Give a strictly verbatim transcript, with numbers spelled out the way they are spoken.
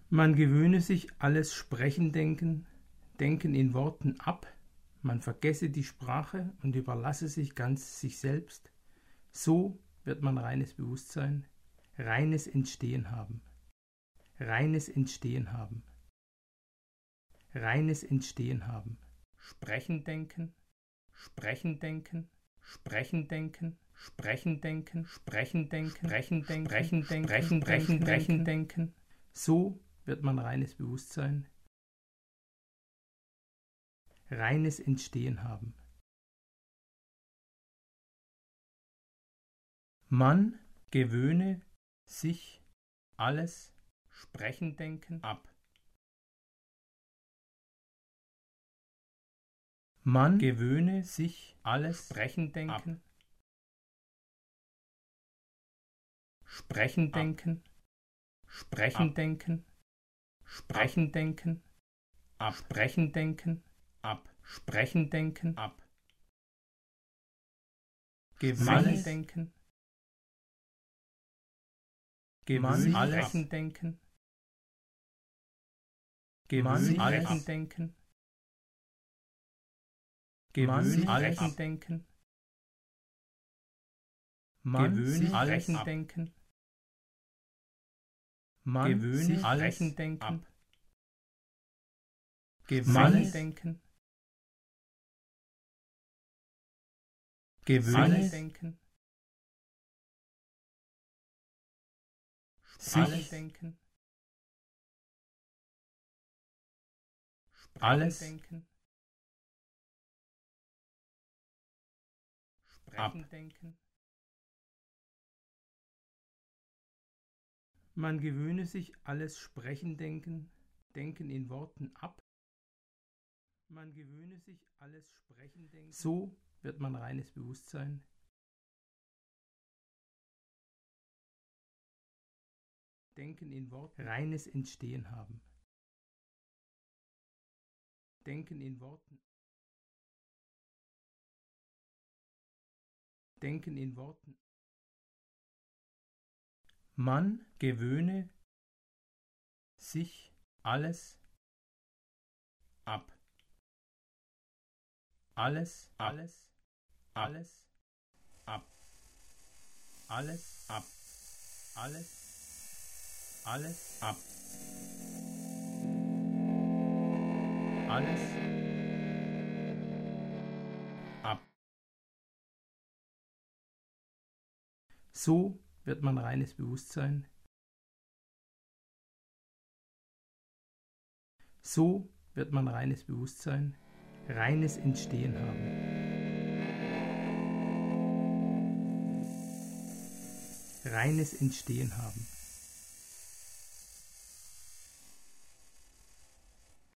Man gewöhne sich alles Sprechen denken, Denken in Worten ab, man vergesse die Sprache und überlasse sich ganz sich selbst. So wird man reines Bewusstsein, reines Entstehen haben. Reines Entstehen haben. Reines Entstehen haben. Sprechen denken, sprechen denken, sprechen denken, sprechen denken, sprechen denken, sprechen denken, sprechen denken, sprechen denken, sprechen denken. So wird man reines Bewusstsein, reines Entstehen haben. Man gewöhne sich alles Sprechen denken ab. Man gewöhne sich alles Sprechen denken, Sprechen denken, Sprechen denken, Sprechen denken, ab. Sprechen denken, ab. Sprechen denken, ab. Gewöhnen denken, gewöhnen sprechen denken, gewöhnen sprechen denken, gewöhnen sprechen denken, gewöhnen sprechen denken, gewöhnen sprechen denken, gewöhnen denken, gewöhnen denken, sich denken, alles denken, sprechen denken. Man gewöhne sich alles Sprechen denken, Denken in Worten ab. Man gewöhne sich alles Sprechen denken. So wird man reines Bewusstsein. Denken in Worten, reines Entstehen haben. Denken in Worten. Denken in Worten. Man gewöhne sich alles ab. Alles, alles, alles, ab. Alles, ab. Alles, alles, ab. Alles, ab. So wird man reines Bewusstsein. So wird man reines Bewusstsein, reines Entstehen haben. Reines Entstehen haben.